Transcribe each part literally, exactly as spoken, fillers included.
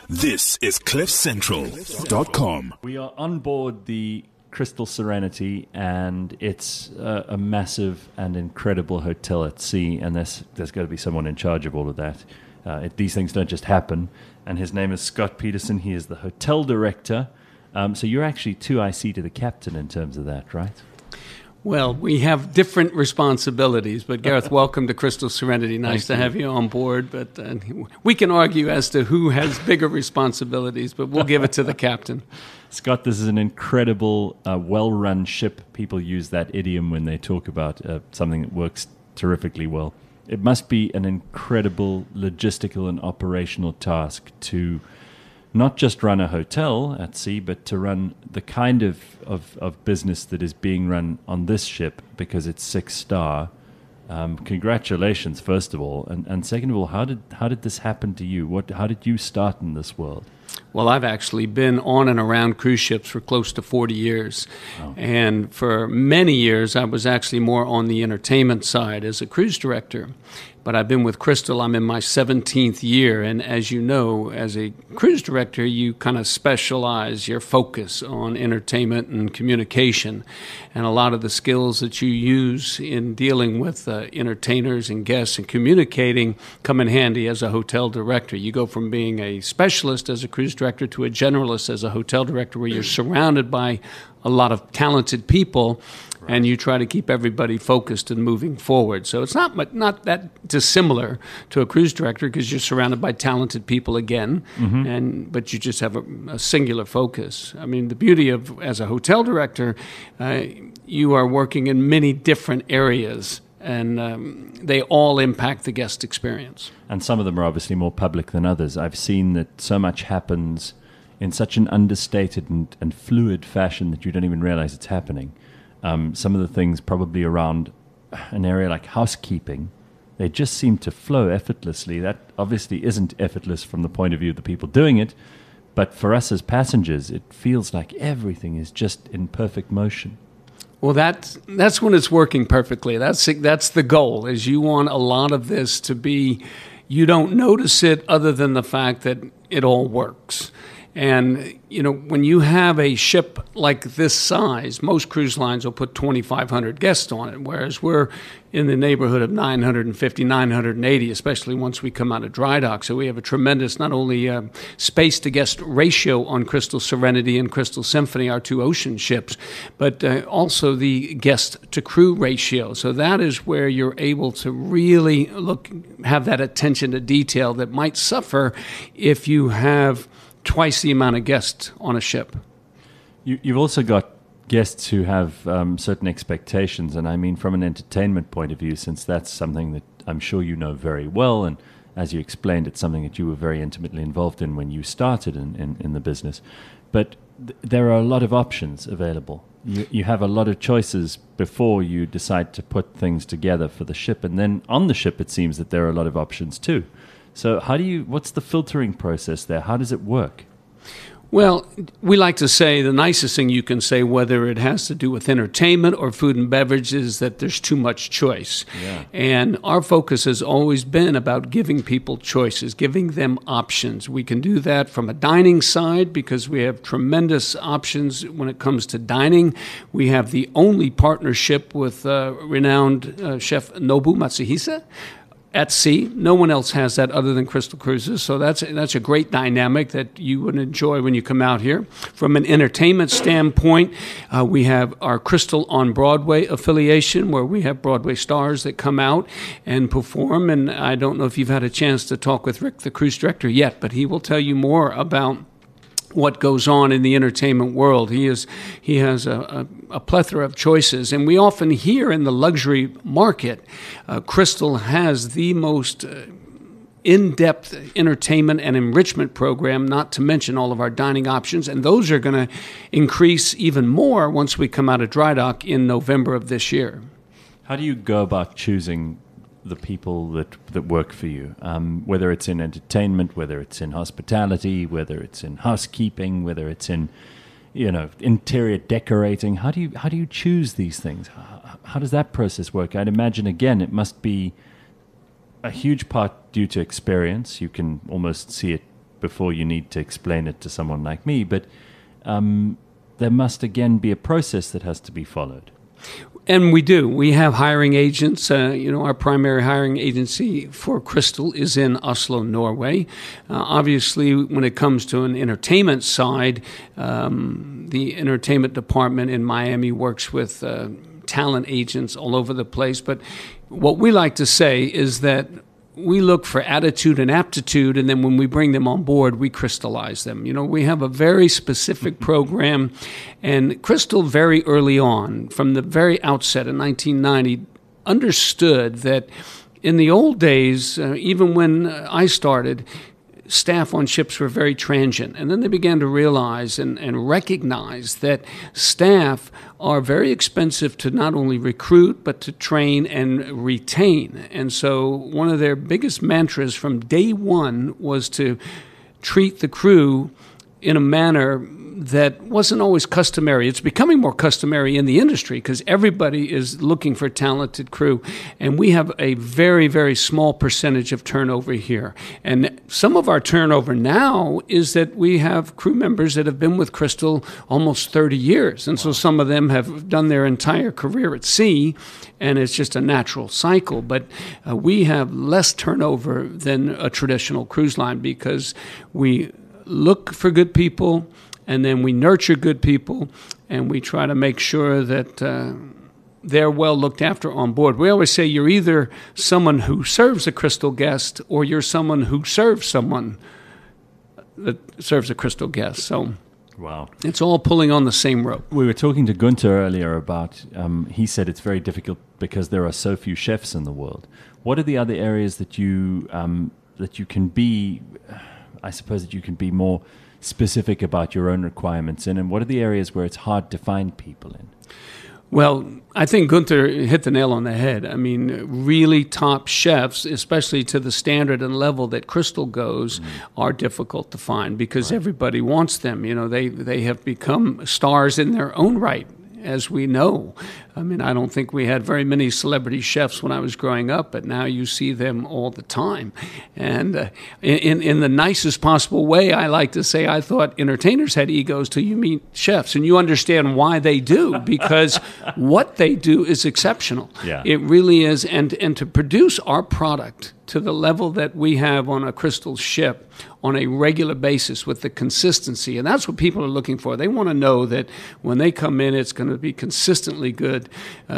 This is cliff central dot com. We are on board the Crystal Serenity, and it's a, a massive and incredible hotel at sea, and there's, there's got to be someone in charge of all of that. Uh, it, these things don't just happen, and his name is Scott Peterson. He is the hotel director. Um, so you're actually two I C to the captain in terms of that, right? Well, we have different responsibilities, but Gareth, welcome to Crystal Serenity. Nice Thank to you. have you on board, but uh, we can argue as to who has bigger responsibilities, but we'll give it to the captain. Scott, this is an incredible, uh, well-run ship. People use that idiom when they talk about uh, something that works terrifically well. It must be an incredible logistical and operational task to not just run a hotel at sea, but to run the kind of, of, of business that is being run on this ship, because it's six-star. Um, congratulations, first of all. And, and second of all, how did how did this happen to you? What How did you start in this world? Well, I've actually been on and around cruise ships for close to forty years. Oh. And for many years, I was actually more on the entertainment side as a cruise director. But I've been with Crystal, I'm in my seventeenth year. And as you know, as a cruise director, you kind of specialize your focus on entertainment and communication. And a lot of the skills that you use in dealing with uh, entertainers and guests and communicating come in handy as a hotel director. You go from being a specialist as a cruise director to a generalist as a hotel director, where you're surrounded by a lot of talented people, right, and you try to keep everybody focused and moving forward. So it's not not that dissimilar to a cruise director, because you're surrounded by talented people again, mm-hmm. and but you just have a, a singular focus. I mean, the beauty of as a hotel director, uh, you are working in many different areas, and um, they all impact the guest experience. And some of them are obviously more public than others. I've seen that so much happens in such an understated and, and fluid fashion that you don't even realize it's happening. Um, some of the things probably around an area like housekeeping, they just seem to flow effortlessly. That obviously isn't effortless from the point of view of the people doing it, but for us as passengers, it feels like everything is just in perfect motion. Well, that's, that's when it's working perfectly. That's, that's the goal, is you want a lot of this to be, you don't notice it other than the fact that it all works. And, you know, when you have a ship like this size, most cruise lines will put twenty-five hundred guests on it, whereas we're in the neighborhood of nine hundred fifty, nine hundred eighty, especially once we come out of dry dock. So we have a tremendous, not only uh, space-to-guest ratio on Crystal Serenity and Crystal Symphony, our two ocean ships, but uh, also the guest-to-crew ratio. So that is where you're able to really look, have that attention to detail that might suffer if you have twice the amount of guests on a ship. You, you've also got guests who have um, certain expectations, and I mean from an entertainment point of view, since that's something that I'm sure you know very well, and as you explained, it's something that you were very intimately involved in when you started in, in, in the business. But th- there are a lot of options available. You, you have a lot of choices before you decide to put things together for the ship, and then on the ship it seems that there are a lot of options too. So how do you, what's the filtering process there? How does it work? Well, we like to say the nicest thing you can say, whether it has to do with entertainment or food and beverage, is that there's too much choice. Yeah. And our focus has always been about giving people choices, giving them options. We can do that from a dining side because we have tremendous options when it comes to dining. We have the only partnership with uh, renowned uh, chef Nobu Matsuhisa at sea. No one else has that other than Crystal Cruises. So that's that's a great dynamic that you would enjoy when you come out here. From an entertainment standpoint, uh, we have our Crystal on Broadway affiliation, where we have Broadway stars that come out and perform. And I don't know if you've had a chance to talk with Rick, the cruise director, yet, but he will tell you more about what goes on in the entertainment world. He is he has a, a, a plethora of choices, and we often hear in the luxury market, uh, Crystal has the most uh, in-depth entertainment and enrichment program, not to mention all of our dining options, and those are going to increase even more once we come out of dry dock in November of this year. How do you go about choosing the people that that work for you, um, whether it's in entertainment, whether it's in hospitality, whether it's in housekeeping, whether it's in, you know, interior decorating? How do you how do you choose these things? How, how does that process work? I'd imagine, again, it must be a huge part due to experience. You can almost see it before you need to explain it to someone like me. But um, there must again be a process that has to be followed. And we do. We have hiring agents. Uh, you know, our primary hiring agency for Crystal is in Oslo, Norway. Uh, obviously, when it comes to an entertainment side, um, the entertainment department in Miami works with uh, talent agents all over the place. But what we like to say is that we look for attitude and aptitude, and then when we bring them on board, we crystallize them. You know, we have a very specific program, and Crystal very early on, from the very outset in nineteen ninety, understood that in the old days, uh, even when I started, staff on ships were very transient. And then they began to realize and, and recognize that staff are very expensive to not only recruit, but to train and retain. And so one of their biggest mantras from day one was to treat the crew in a manner that wasn't always customary. It's becoming more customary in the industry because everybody is looking for talented crew. And we have a very, very small percentage of turnover here. And some of our turnover now is that we have crew members that have been with Crystal almost thirty years. And so some of them have done their entire career at sea, and it's just a natural cycle. But uh, we have less turnover than a traditional cruise line because we look for good people, and then we nurture good people, and we try to make sure that uh, they're well looked after on board. We always say you're either someone who serves a Crystal guest or you're someone who serves someone that serves a Crystal guest. So wow, it's all pulling on the same rope. We were talking to Gunther earlier about, um, he said it's very difficult because there are so few chefs in the world. What are the other areas that you um, that you can be, I suppose that you can be more specific about your own requirements in, and what are the areas where it's hard to find people in? Well, I think Gunther hit the nail on the head. I mean, really top chefs, especially to the standard and level that Crystal goes, mm. are difficult to find because right. everybody wants them. You know, they, they have become stars in their own right, as we know. I mean, I don't think we had very many celebrity chefs when I was growing up, but now you see them all the time. And uh, in, in the nicest possible way, I like to say I thought entertainers had egos till you meet chefs, and you understand why they do, because what they do is exceptional. Yeah. It really is. And, and to produce our product to the level that we have on a Crystal ship on a regular basis with the consistency. And that's what people are looking for. They want to know that when they come in, it's going to be consistently good uh,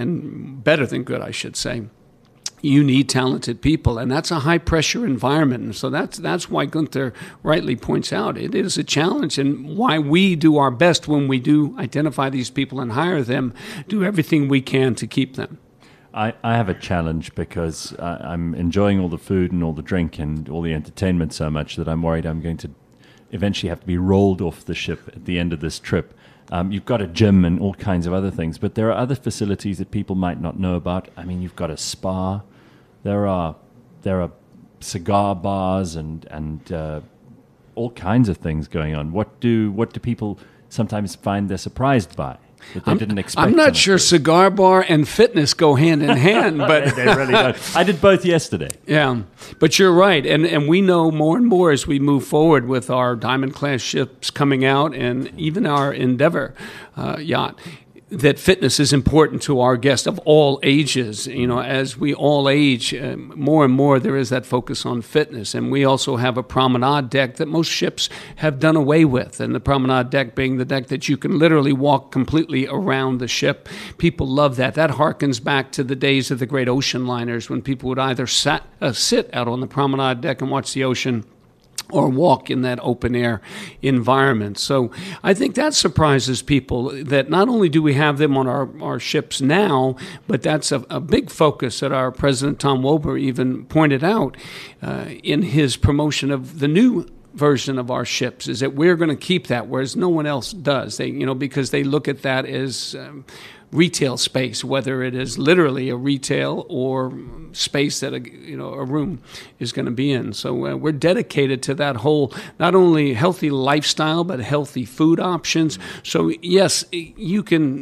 and better than good, I should say. You need talented people, and that's a high-pressure environment. And so that's that's why Gunther rightly points out it is a challenge, and why we do our best when we do identify these people and hire them, do everything we can to keep them. I, I have a challenge because I, I'm enjoying all the food and all the drink and all the entertainment so much that I'm worried I'm going to eventually have to be rolled off the ship at the end of this trip. Um, you've got a gym and all kinds of other things, but there are other facilities that people might not know about. I mean, you've got a spa. There are there are cigar bars and and uh, all kinds of things going on. What do what do people sometimes find they're surprised by? That they I'm, didn't expect. I'm not sure cigar bar and fitness go hand in hand, but they, they really don't. I did both yesterday. Yeah, but you're right, and and we know more and more as we move forward with our Diamond class ships coming out, and even our Endeavor uh, yacht, that fitness is important to our guests of all ages. You know, as we all age, uh, more and more there is that focus on fitness. And we also have a promenade deck that most ships have done away with. And the promenade deck being the deck that you can literally walk completely around the ship. People love that. That harkens back to the days of the great ocean liners when people would either sat, uh, sit out on the promenade deck and watch the ocean, or walk in that open air environment. So I think that surprises people that not only do we have them on our, our ships now, but that's a, a big focus that our President Tom Wober even pointed out uh, in his promotion of the new version of our ships, is that we're going to keep that, whereas no one else does. They, you know, because they look at that as um, retail space, whether it is literally a retail or space that a, you know a room is going to be in. So uh, we're dedicated to that whole, not only healthy lifestyle, but healthy food options. So yes, you can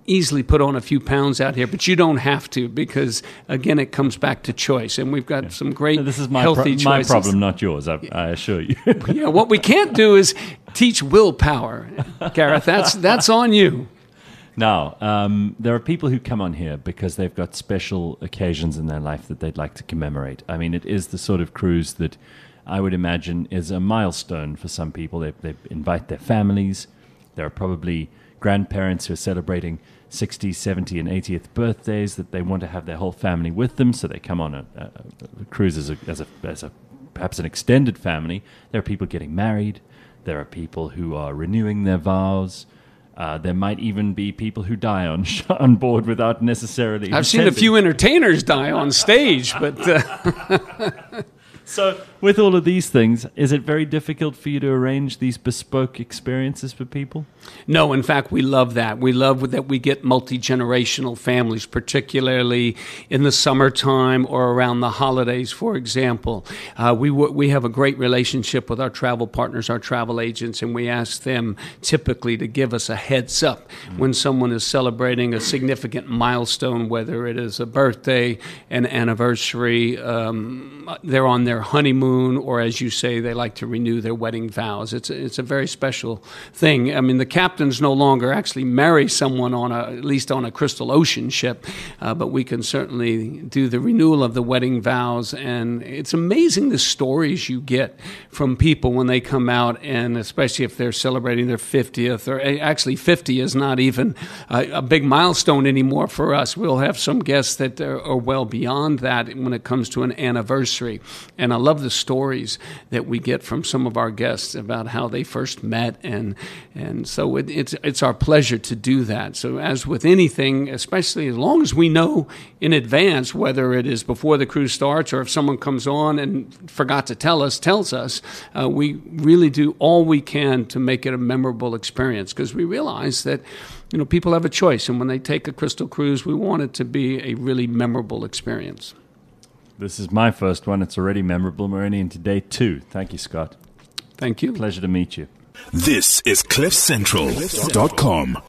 easily put on a few pounds out here, but you don't have to, because again, it comes back to choice, and we've got yeah. some great this is my healthy pro- my choices. problem, not yours. I, I assure you. Yeah, what we can't do is teach willpower, Gareth. That's that's on you. Now, um, there are people who come on here because they've got special occasions in their life that they'd like to commemorate. I mean, it is the sort of cruise that I would imagine is a milestone for some people. They, they invite their families. There are probably grandparents who are celebrating sixtieth, seventieth, and eightieth birthdays that they want to have their whole family with them, so they come on a, a, a cruise as a, as a as a perhaps an extended family. There are people getting married. There are people who are renewing their vows. Uh, there might even be people who die on on board without necessarily. I've seen a few entertainers die on stage, but. Uh... So, with all of these things, is it very difficult for you to arrange these bespoke experiences for people? No, in fact, we love that. We love that we get multi-generational families, particularly in the summertime or around the holidays, for example. Uh, we w- we have a great relationship with our travel partners, our travel agents, and we ask them typically to give us a heads up mm-hmm. when someone is celebrating a significant milestone, whether it is a birthday, an anniversary, um, they're on their honeymoon, or as you say, they like to renew their wedding vows. It's a, it's a very special thing. I mean, the captains no longer actually marry someone on a, at least on a Crystal Ocean ship, uh, but we can certainly do the renewal of the wedding vows. And it's amazing the stories you get from people when they come out, and especially if they're celebrating their fiftieth, or actually fifty is not even a, a big milestone anymore for us. We'll have some guests that are, are well beyond that when it comes to an anniversary. And I love the stories that we get from some of our guests about how they first met, and and so it, it's it's our pleasure to do that. So as with anything, especially as long as we know in advance, whether it is before the cruise starts or if someone comes on and forgot to tell us, tells us, uh, we really do all we can to make it a memorable experience, because we realize that, you know, people have a choice, and when they take a Crystal cruise, we want it to be a really memorable experience. This is my first one. It's already memorable. We're only into day two. Thank you, Scott. Thank you. Pleasure to meet you. This is cliff central dot com.